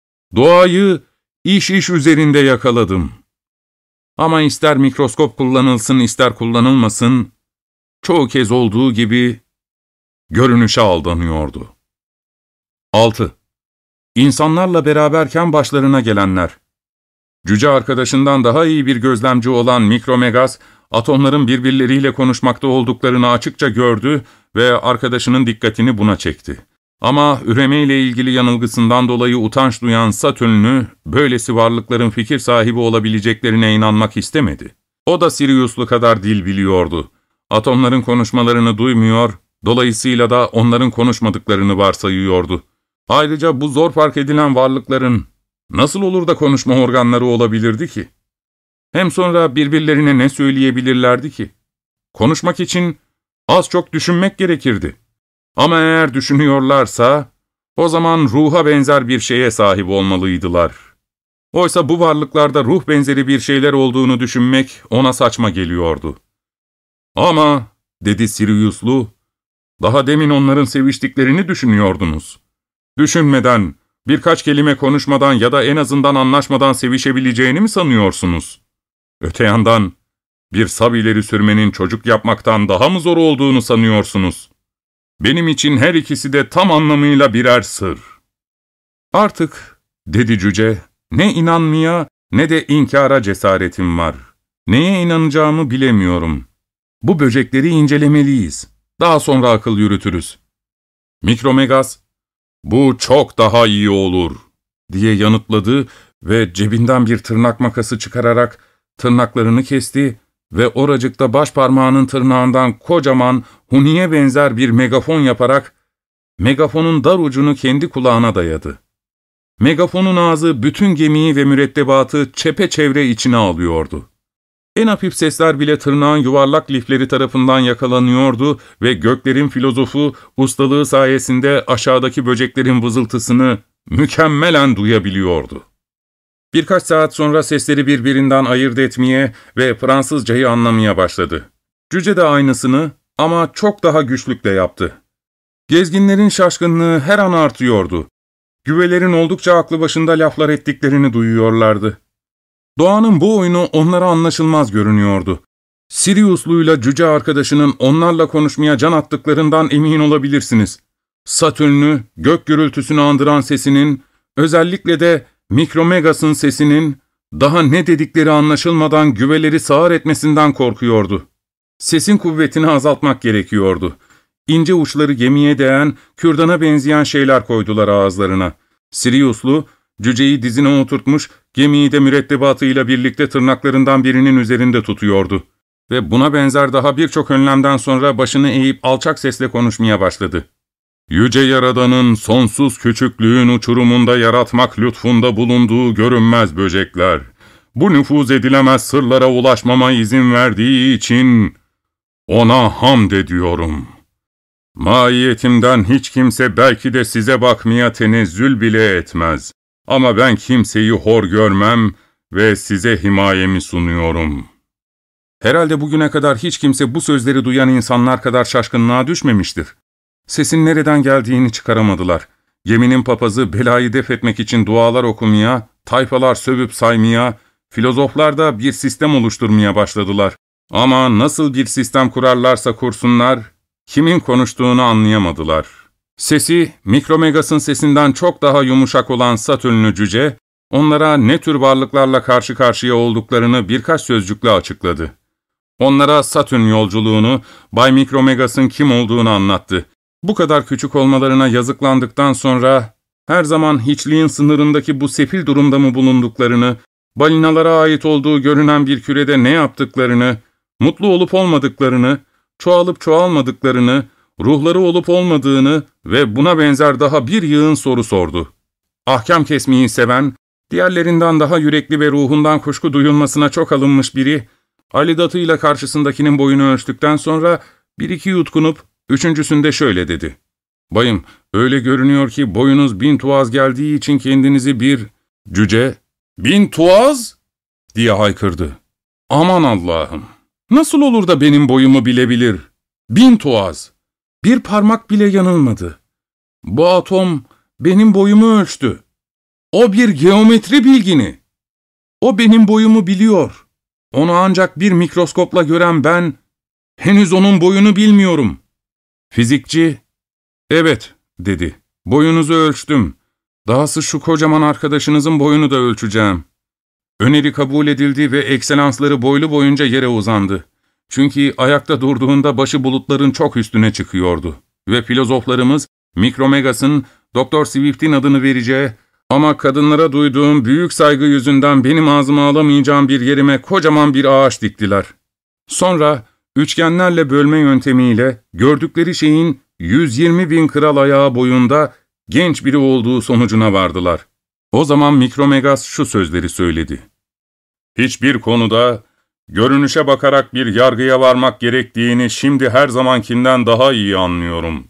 ''Doğayı iş iş üzerinde yakaladım. Ama ister mikroskop kullanılsın ister kullanılmasın, çoğu kez olduğu gibi görünüşe aldanıyordu.'' altı. İnsanlarla beraberken başlarına gelenler. Cüce arkadaşından daha iyi bir gözlemci olan Mikromegas, atomların birbirleriyle konuşmakta olduklarını açıkça gördü ve arkadaşının dikkatini buna çekti. Ama üremeyle ilgili yanılgısından dolayı utanç duyan Satürn'ü, böylesi varlıkların fikir sahibi olabileceklerine inanmak istemedi. O da Siriuslu kadar dil biliyordu. Atomların konuşmalarını duymuyor, dolayısıyla da onların konuşmadıklarını varsayıyordu. Ayrıca bu zor fark edilen varlıkların nasıl olur da konuşma organları olabilirdi ki? Hem sonra birbirlerine ne söyleyebilirlerdi ki? Konuşmak için az çok düşünmek gerekirdi. Ama eğer düşünüyorlarsa, o zaman ruha benzer bir şeye sahip olmalıydılar. Oysa bu varlıklarda ruh benzeri bir şeyler olduğunu düşünmek ona saçma geliyordu. ''Ama'' dedi Siriuslu, ''daha demin onların seviştiklerini düşünüyordunuz. Düşünmeden, birkaç kelime konuşmadan ya da en azından anlaşmadan sevişebileceğini mi sanıyorsunuz? Öte yandan, bir sab ileri sürmenin çocuk yapmaktan daha mı zor olduğunu sanıyorsunuz? Benim için her ikisi de tam anlamıyla birer sır.'' ''Artık'' dedi cüce, ''ne inanmaya ne de inkara cesaretim var. Neye inanacağımı bilemiyorum. Bu böcekleri incelemeliyiz. Daha sonra akıl yürütürüz.'' Mikromegas, ''Bu çok daha iyi olur.'' diye yanıtladı ve cebinden bir tırnak makası çıkararak tırnaklarını kesti ve oracıkta baş parmağının tırnağından kocaman, huniye benzer bir megafon yaparak megafonun dar ucunu kendi kulağına dayadı. Megafonun ağzı bütün gemiyi ve mürettebatı çepeçevre içine alıyordu. En hafif sesler bile tırnağın yuvarlak lifleri tarafından yakalanıyordu ve göklerin filozofu ustalığı sayesinde aşağıdaki böceklerin vızıltısını mükemmelen duyabiliyordu. Birkaç saat sonra sesleri birbirinden ayırt etmeye ve Fransızcayı anlamaya başladı. Cüce de aynısını ama çok daha güçlükle yaptı. Gezginlerin şaşkınlığı her an artıyordu. Güvelerin oldukça aklı başında laflar ettiklerini duyuyorlardı. Doğanın bu oyunu onlara anlaşılmaz görünüyordu. Siriuslu'yla cüce arkadaşının onlarla konuşmaya can attıklarından emin olabilirsiniz. Satürn'ü, gök gürültüsünü andıran sesinin, özellikle de Mikromegas'ın sesinin, daha ne dedikleri anlaşılmadan güveleri sağır etmesinden korkuyordu. Sesin kuvvetini azaltmak gerekiyordu. İnce uçları gemiye değen, kürdana benzeyen şeyler koydular ağızlarına. Siriuslu, cüceyi dizine oturtmuş, gemiyi de mürettebatıyla birlikte tırnaklarından birinin üzerinde tutuyordu. Ve buna benzer daha birçok önlemden sonra başını eğip alçak sesle konuşmaya başladı. Yüce Yaradan'ın sonsuz küçüklüğün uçurumunda yaratmak lütfunda bulunduğu görünmez böcekler, bu nüfuz edilemez sırlara ulaşmama izin verdiği için ona hamd ediyorum. Mahiyetimden hiç kimse belki de size bakmaya tenezzül bile etmez. Ama ben kimseyi hor görmem ve size himayemi sunuyorum. Herhalde bugüne kadar hiç kimse bu sözleri duyan insanlar kadar şaşkınlığa düşmemiştir. Sesin nereden geldiğini çıkaramadılar. Geminin papazı belayı def etmek için dualar okumaya, tayfalar sövüp saymaya, filozoflar da bir sistem oluşturmaya başladılar. Ama nasıl bir sistem kurarlarsa kursunlar, kimin konuştuğunu anlayamadılar. Sesi, Mikromegas'ın sesinden çok daha yumuşak olan Satürnlü cüce, onlara ne tür varlıklarla karşı karşıya olduklarını birkaç sözcükle açıkladı. Onlara Satürn yolculuğunu, Bay Mikromegas'ın kim olduğunu anlattı. Bu kadar küçük olmalarına yazıklandıktan sonra, her zaman hiçliğin sınırındaki bu sefil durumda mı bulunduklarını, balinalara ait olduğu görünen bir kürede ne yaptıklarını, mutlu olup olmadıklarını, çoğalıp çoğalmadıklarını, ruhları olup olmadığını ve buna benzer daha bir yığın soru sordu. Ahkam kesmeyi seven, diğerlerinden daha yürekli ve ruhundan kuşku duyulmasına çok alınmış biri, alidatıyla karşısındakinin boyunu ölçtükten sonra bir iki yutkunup, üçüncüsünde şöyle dedi. ''Bayım, öyle görünüyor ki boyunuz bin tuğaz geldiği için kendinizi bir cüce, bin tuğaz?'' diye haykırdı. ''Aman Allah'ım! Nasıl olur da benim boyumu bilebilir? Bin tuğaz! Bir parmak bile yanılmadı. Bu atom benim boyumu ölçtü. O bir geometri bilgini. O benim boyumu biliyor. Onu ancak bir mikroskopla gören ben, henüz onun boyunu bilmiyorum.'' Fizikçi, ''Evet'' dedi. ''Boyunuzu ölçtüm. Dahası şu kocaman arkadaşınızın boyunu da ölçeceğim.'' Öneri kabul edildi ve ekselansları boylu boyunca yere uzandı. Çünkü ayakta durduğunda başı bulutların çok üstüne çıkıyordu. Ve filozoflarımız, Mikromegas'ın Doktor Swift'in adını vereceği ama kadınlara duyduğum büyük saygı yüzünden benim ağzıma alamayacağım bir yerime kocaman bir ağaç diktiler. Sonra üçgenlerle bölme yöntemiyle gördükleri şeyin yüz yirmi bin kral ayağı boyunda genç biri olduğu sonucuna vardılar. O zaman Mikromegas şu sözleri söyledi. ''Hiçbir konuda görünüşe bakarak bir yargıya varmak gerektiğini şimdi her zamankinden daha iyi anlıyorum.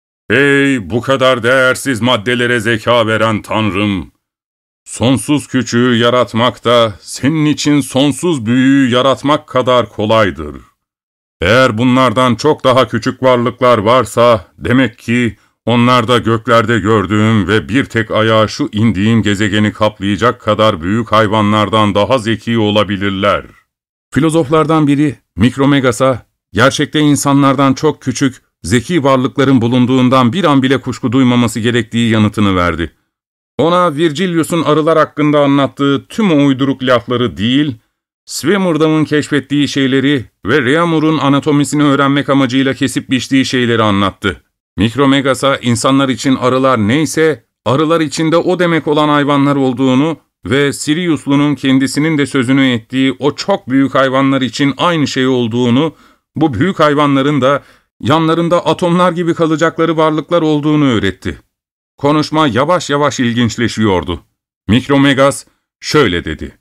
Ey bu kadar değersiz maddelere zeka veren Tanrım! Sonsuz küçüğü yaratmak da senin için sonsuz büyüğü yaratmak kadar kolaydır. Eğer bunlardan çok daha küçük varlıklar varsa, demek ki onlar da göklerde gördüğüm ve bir tek ayağı şu indiğim gezegeni kaplayacak kadar büyük hayvanlardan daha zeki olabilirler.'' Filozoflardan biri, Mikromegas'a, gerçekte insanlardan çok küçük, zeki varlıkların bulunduğundan bir an bile kuşku duymaması gerektiği yanıtını verdi. Ona Virgilius'un arılar hakkında anlattığı tüm o uyduruk lafları değil, Swammerdam'ın keşfettiği şeyleri ve Reaumur'un anatomisini öğrenmek amacıyla kesip biçtiği şeyleri anlattı. Mikromegas'a insanlar için arılar neyse, arılar içinde o demek olan hayvanlar olduğunu ve Siriuslu'nun kendisinin de sözünü ettiği o çok büyük hayvanlar için aynı şey olduğunu, bu büyük hayvanların da yanlarında atomlar gibi kalacakları varlıklar olduğunu öğretti. Konuşma yavaş yavaş ilginçleşiyordu. Mikromegas şöyle dedi.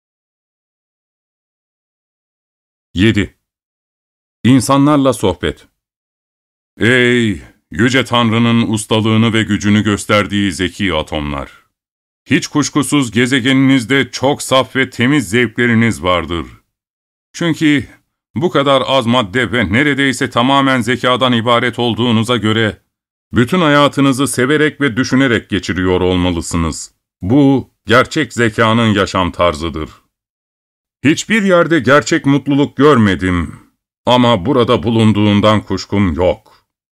yedi. İnsanlarla sohbet. Ey Yüce Tanrı'nın ustalığını ve gücünü gösterdiği zeki atomlar! Hiç kuşkusuz gezegeninizde çok saf ve temiz zevkleriniz vardır. Çünkü bu kadar az madde ve neredeyse tamamen zekadan ibaret olduğunuza göre, bütün hayatınızı severek ve düşünerek geçiriyor olmalısınız. Bu, gerçek zekanın yaşam tarzıdır. Hiçbir yerde gerçek mutluluk görmedim ama burada bulunduğundan kuşkum yok.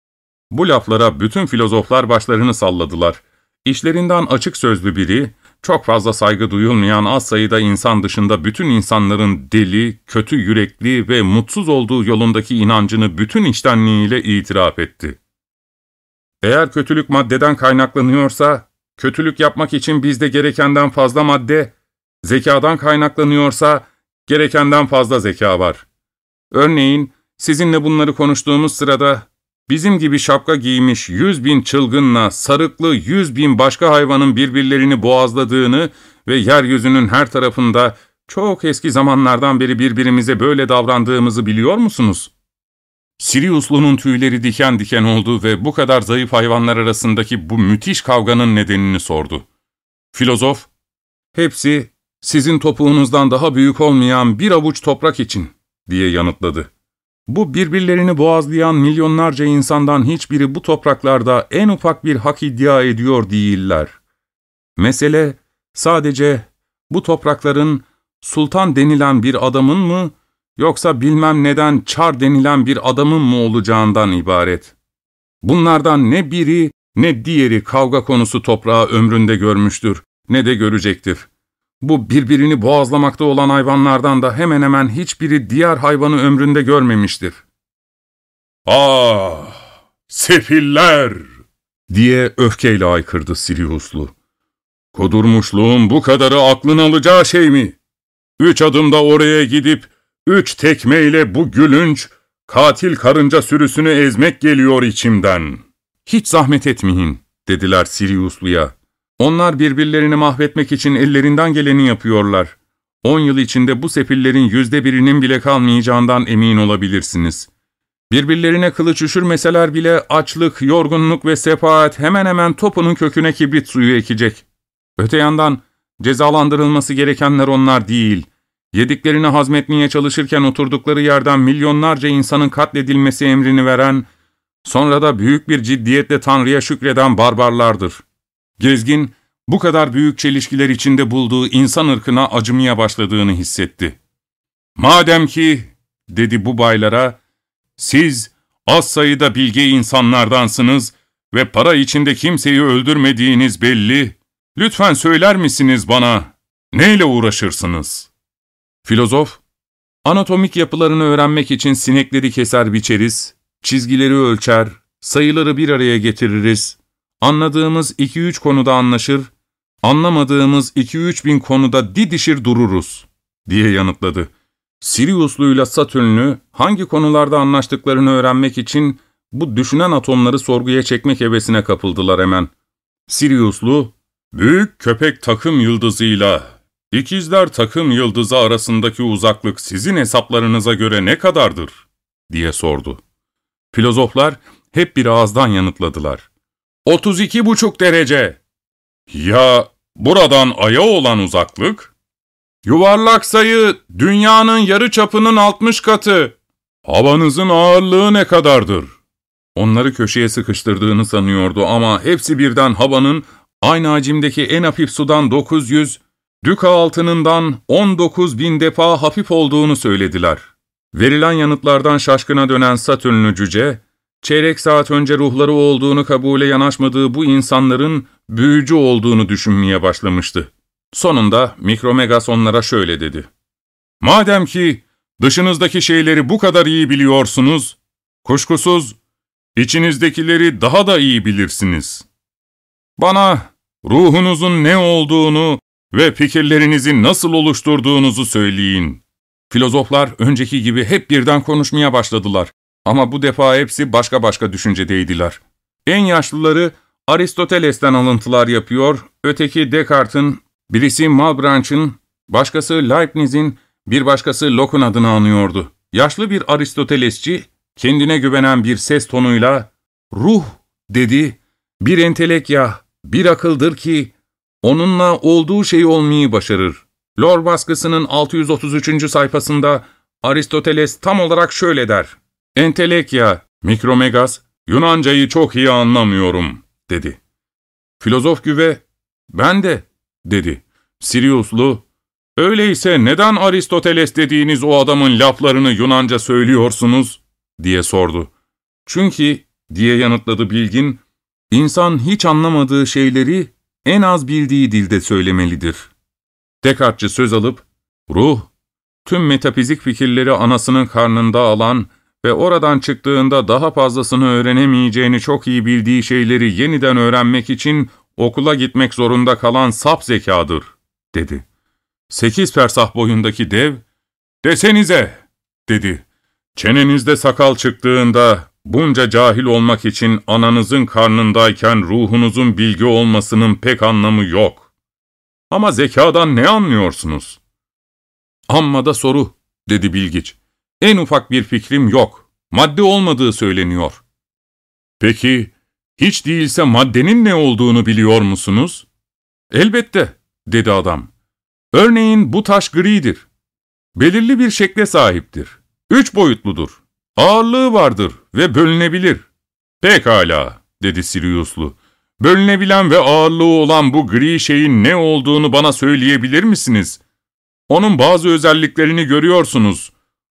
Bu laflara bütün filozoflar başlarını salladılar. İşlerinden açık sözlü biri, çok fazla saygı duyulmayan az sayıda insan dışında bütün insanların deli, kötü yürekli ve mutsuz olduğu yolundaki inancını bütün içtenliğiyle itiraf etti. Eğer kötülük maddeden kaynaklanıyorsa, kötülük yapmak için bizde gerekenden fazla madde, zekadan kaynaklanıyorsa, gerekenden fazla zeka var. Örneğin, sizinle bunları konuştuğumuz sırada, bizim gibi şapka giymiş yüz bin çılgınla sarıklı yüz bin başka hayvanın birbirlerini boğazladığını ve yeryüzünün her tarafında çok eski zamanlardan beri birbirimize böyle davrandığımızı biliyor musunuz? Siriuslu'nun tüyleri diken diken oldu ve bu kadar zayıf hayvanlar arasındaki bu müthiş kavganın nedenini sordu. Filozof, hepsi sizin topuğunuzdan daha büyük olmayan bir avuç toprak için diye yanıtladı. Bu birbirlerini boğazlayan milyonlarca insandan hiçbiri bu topraklarda en ufak bir hak iddia ediyor değiller. Mesele sadece bu toprakların sultan denilen bir adamın mı, yoksa bilmem neden çar denilen bir adamın mı olacağından ibaret. Bunlardan ne biri ne diğeri kavga konusu toprağı ömründe görmüştür, ne de görecektir. Bu birbirini boğazlamakta olan hayvanlardan da hemen hemen hiçbiri diğer hayvanı ömründe görmemiştir. ''Ah, sefiller!'' diye öfkeyle haykırdı Siriuslu. ''Kudurmuşluğun bu kadarı aklın alacağı şey mi? Üç adımda oraya gidip üç tekmeyle bu gülünç, katil karınca sürüsünü ezmek geliyor içimden.'' ''Hiç zahmet etmeyin.'' dediler Siriuslu'ya. ''Onlar birbirlerini mahvetmek için ellerinden geleni yapıyorlar. On yıl içinde bu sefillerin yüzde birinin bile kalmayacağından emin olabilirsiniz. Birbirlerine kılıç üşürmeseler bile açlık, yorgunluk ve sefaat hemen hemen topunun köküne kibrit suyu ekecek. Öte yandan cezalandırılması gerekenler onlar değil. Yediklerini hazmetmeye çalışırken oturdukları yerden milyonlarca insanın katledilmesi emrini veren, sonra da büyük bir ciddiyetle Tanrı'ya şükreden barbarlardır. Gezgin, bu kadar büyük çelişkiler içinde bulduğu insan ırkına acımaya başladığını hissetti. ''Madem ki'' dedi bu baylara, ''siz az sayıda bilge insanlardansınız ve para içinde kimseyi öldürmediğiniz belli, lütfen söyler misiniz bana, neyle uğraşırsınız?'' Filozof, ''Anatomik yapılarını öğrenmek için sinekleri keser biçeriz, çizgileri ölçer, sayıları bir araya getiririz, anladığımız iki üç konuda anlaşır, anlamadığımız iki üç bin konuda didişir dururuz.'' diye yanıtladı. Siriuslu'yla Satürnlü hangi konularda anlaştıklarını öğrenmek için bu düşünen atomları sorguya çekmek hevesine kapıldılar hemen. Siriuslu, ''Büyük köpek takım yıldızıyla ikizler takım yıldızı arasındaki uzaklık sizin hesaplarınıza göre ne kadardır?'' diye sordu. Filozoflar hep bir ağızdan yanıtladılar. ''otuz iki buçuk derece.'' ''Ya buradan Ay'a olan uzaklık?'' ''Yuvarlak sayı dünyanın yarıçapının altmış katı.'' ''Havanızın ağırlığı ne kadardır?'' Onları köşeye sıkıştırdığını sanıyordu ama hepsi birden havanın aynı hacimdeki en hafif sudan dokuz yüz, düka altınından on dokuz bin defa hafif olduğunu söylediler. Verilen yanıtlardan şaşkına dönen Satürnlü cüce, çeyrek saat önce ruhları olduğunu kabule yanaşmadığı bu insanların büyücü olduğunu düşünmeye başlamıştı. Sonunda Mikromegas onlara şöyle dedi. ''Madem ki dışınızdaki şeyleri bu kadar iyi biliyorsunuz, kuşkusuz içinizdekileri daha da iyi bilirsiniz. Bana ruhunuzun ne olduğunu ve fikirlerinizi nasıl oluşturduğunuzu söyleyin.'' Filozoflar önceki gibi hep birden konuşmaya başladılar. Ama bu defa hepsi başka başka düşüncedeydiler. En yaşlıları Aristoteles'ten alıntılar yapıyor, öteki Descartes'in, birisi Malebranche'ın, başkası Leibniz'in, bir başkası Locke'un adını anıyordu. Yaşlı bir Aristotelesçi, kendine güvenen bir ses tonuyla, ''Ruh'' dedi, ''bir entelekya, bir akıldır ki, onunla olduğu şey olmayı başarır.'' Lor baskısının altı yüz otuz üçüncü sayfasında Aristoteles tam olarak şöyle der. ''Entelekya, Mikromegas, Yunancayı çok iyi anlamıyorum.'' dedi. Filozof güve, ''Ben de.'' dedi. Siriuslu, ''Öyleyse neden Aristoteles dediğiniz o adamın laflarını Yunanca söylüyorsunuz?'' diye sordu. ''Çünkü'' diye yanıtladı Bilgin, insan hiç anlamadığı şeyleri en az bildiği dilde söylemelidir. Descartes'çi söz alıp, ruh, tüm metafizik fikirleri anasının karnında alan ve oradan çıktığında daha fazlasını öğrenemeyeceğini çok iyi bildiği şeyleri yeniden öğrenmek için okula gitmek zorunda kalan sap zekadır, dedi. Sekiz fersah boyundaki dev, desenize, dedi. Çenenizde sakal çıktığında bunca cahil olmak için ananızın karnındayken ruhunuzun bilgi olmasının pek anlamı yok. Ama zekadan ne anlıyorsunuz? Amma da soru, dedi Bilgiç. En ufak bir fikrim yok. Madde olmadığı söyleniyor. Peki, hiç değilse maddenin ne olduğunu biliyor musunuz? Elbette, dedi adam. Örneğin bu taş gridir. Belirli bir şekle sahiptir. Üç boyutludur. Ağırlığı vardır ve bölünebilir. Pekala, dedi Siriuslu. Bölünebilen ve ağırlığı olan bu gri şeyin ne olduğunu bana söyleyebilir misiniz? Onun bazı özelliklerini görüyorsunuz.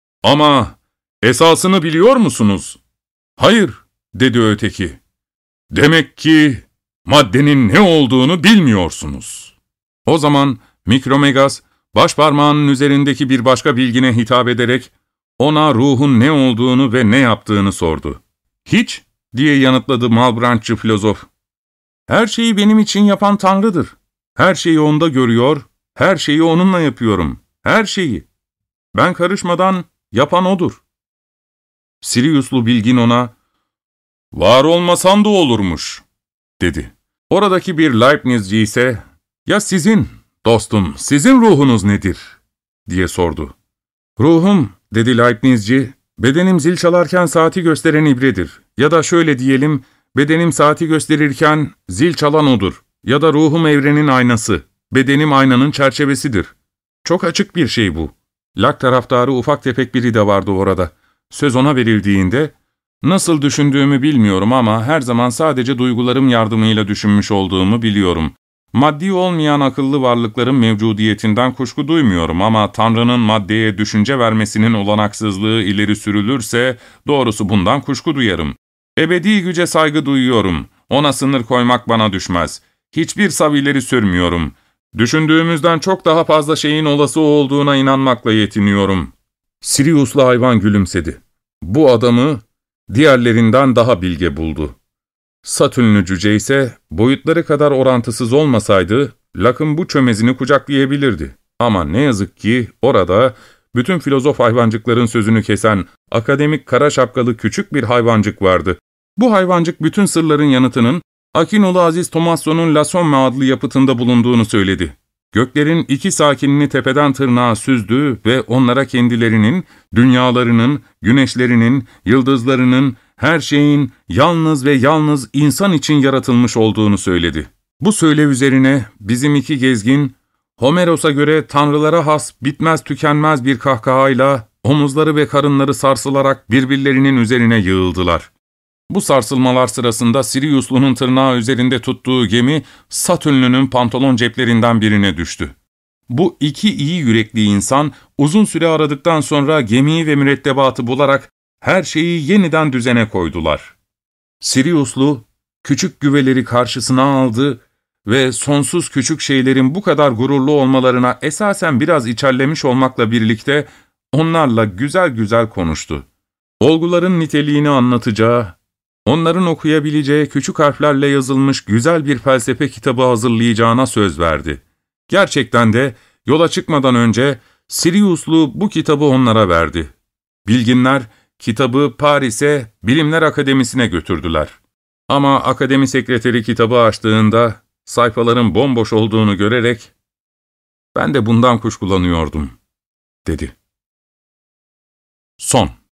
Ama esasını biliyor musunuz? Hayır, dedi öteki. Demek ki maddenin ne olduğunu bilmiyorsunuz. O zaman Mikromegas, başparmağının üzerindeki bir başka bilgine hitap ederek, ona ruhun ne olduğunu ve ne yaptığını sordu. Hiç, diye yanıtladı Malebranche'cı filozof. Her şeyi benim için yapan Tanrı'dır. Her şeyi onda görüyor, her şeyi onunla yapıyorum. Her şeyi. Ben karışmadan yapan odur. Siriuslu bilgin ona, var olmasan da olurmuş, dedi. Oradaki bir Leibnizci ise, ya sizin, dostum, sizin ruhunuz nedir, diye sordu. Ruhum, dedi Leibnizci, bedenim zil çalarken saati gösteren ibredir. Ya da şöyle diyelim, bedenim saati gösterirken zil çalan odur. Ya da ruhum evrenin aynası, bedenim aynanın çerçevesidir. Çok açık bir şey bu. Lak taraftarı ufak tefek biri de vardı orada. Söz ona verildiğinde, nasıl düşündüğümü bilmiyorum ama her zaman sadece duygularım yardımıyla düşünmüş olduğumu biliyorum. Maddi olmayan akıllı varlıkların mevcudiyetinden kuşku duymuyorum ama Tanrı'nın maddeye düşünce vermesinin olanaksızlığı ileri sürülürse doğrusu bundan kuşku duyarım. Ebedi güce saygı duyuyorum. Ona sınır koymak bana düşmez. Hiçbir sav ileri sürmüyorum. Düşündüğümüzden çok daha fazla şeyin olası olduğuna inanmakla yetiniyorum. Siriuslu hayvan gülümsedi. Bu adamı diğerlerinden daha bilge buldu. Satürnlü cüce ise boyutları kadar orantısız olmasaydı Lak'ın bu çömezini kucaklayabilirdi. Ama ne yazık ki orada bütün filozof hayvancıkların sözünü kesen akademik kara şapkalı küçük bir hayvancık vardı. Bu hayvancık bütün sırların yanıtının Akinolu Aziz Tomasson'un La Somme adlı yapıtında bulunduğunu söyledi. Göklerin iki sakinini tepeden tırnağa süzdü ve onlara kendilerinin, dünyalarının, güneşlerinin, yıldızlarının, her şeyin yalnız ve yalnız insan için yaratılmış olduğunu söyledi. Bu söylev üzerine bizim iki gezgin, Homeros'a göre tanrılara has, bitmez tükenmez bir kahkahayla omuzları ve karınları sarsılarak birbirlerinin üzerine yığıldılar. Bu sarsılmalar sırasında Siriuslu'nun tırnağı üzerinde tuttuğu gemi, Satürnlü'nün pantolon ceplerinden birine düştü. Bu iki iyi yürekli insan, uzun süre aradıktan sonra gemiyi ve mürettebatı bularak her şeyi yeniden düzene koydular. Siriuslu, küçük güveleri karşısına aldı ve sonsuz küçük şeylerin bu kadar gururlu olmalarına esasen biraz içerlemiş olmakla birlikte onlarla güzel güzel konuştu. Olguların niteliğini anlatacağı, onların okuyabileceği küçük harflerle yazılmış güzel bir felsefe kitabı hazırlayacağına söz verdi. Gerçekten de yola çıkmadan önce Siriuslu bu kitabı onlara verdi. Bilginler kitabı Paris'e Bilimler Akademisi'ne götürdüler. Ama akademi sekreteri kitabı açtığında sayfaların bomboş olduğunu görerek "Ben de bundan kuşkulanıyordum," dedi. Son